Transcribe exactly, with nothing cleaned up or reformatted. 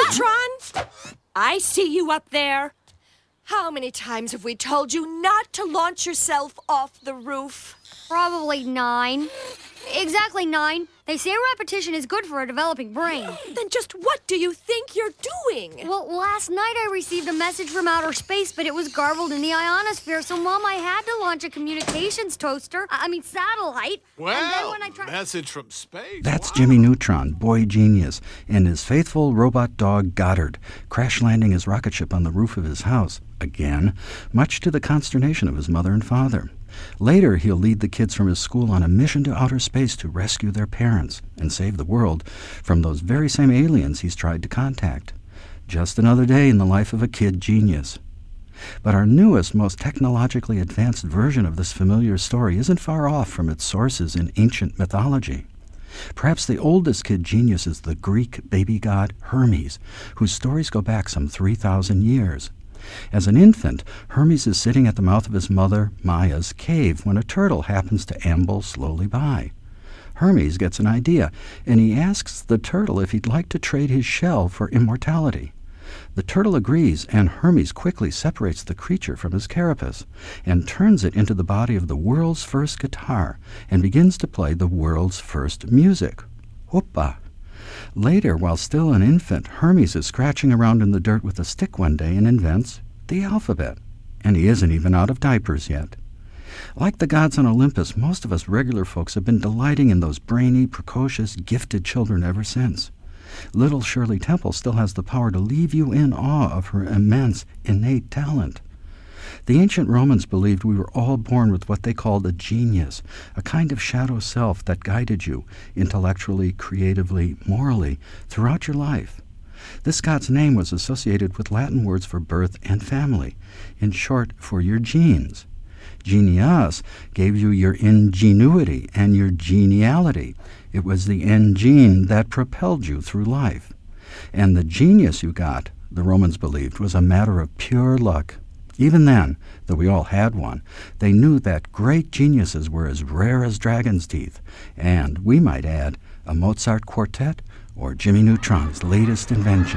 Neutron! I see you up there. How many times have we told you not to launch yourself off the roof? Probably nine. Exactly nine. They say repetition is good for a developing brain. Then just what do you think you're doing? Well, last night I received a message from outer space, but it was garbled in the ionosphere, so, Mom, I had to launch a communications toaster, I mean satellite. Well, and then when I tried... message from space. That's Wow. Jimmy Neutron, boy genius, and his faithful robot dog Goddard, crash landing his rocket ship on the roof of his house, again, much to the consternation of his mother and father. Later, he'll lead the kids from his school on a mission to outer space to rescue their parents and save the world from those very same aliens he's tried to contact. Just another day in the life of a kid genius. But our newest, most technologically advanced version of this familiar story isn't far off from its sources in ancient mythology. Perhaps the oldest kid genius is the Greek baby god Hermes, whose stories go back some three thousand years. As an infant, Hermes is sitting at the mouth of his mother, Maya's, cave when a turtle happens to amble slowly by. Hermes gets an idea, and he asks the turtle if he'd like to trade his shell for immortality. The turtle agrees, and Hermes quickly separates the creature from his carapace and turns it into the body of the world's first guitar and begins to play the world's first music. Hoppa! Later, while still an infant, Hermes is scratching around in the dirt with a stick one day and invents the alphabet. And he isn't even out of diapers yet. Like the gods on Olympus, most of us regular folks have been delighting in those brainy, precocious, gifted children ever since. Little Shirley Temple still has the power to leave you in awe of her immense, innate talent. The ancient Romans believed we were all born with what they called a genius, a kind of shadow self that guided you intellectually, creatively, morally throughout your life. This god's name was associated with Latin words for birth and family, in short, for your genes. Genius gave you your ingenuity and your geniality. It was the engine that propelled you through life. And the genius you got, the Romans believed, was a matter of pure luck. Even then, though we all had one, they knew that great geniuses were as rare as dragon's teeth, and, we might add, a Mozart quartet or Jimmy Neutron's latest invention.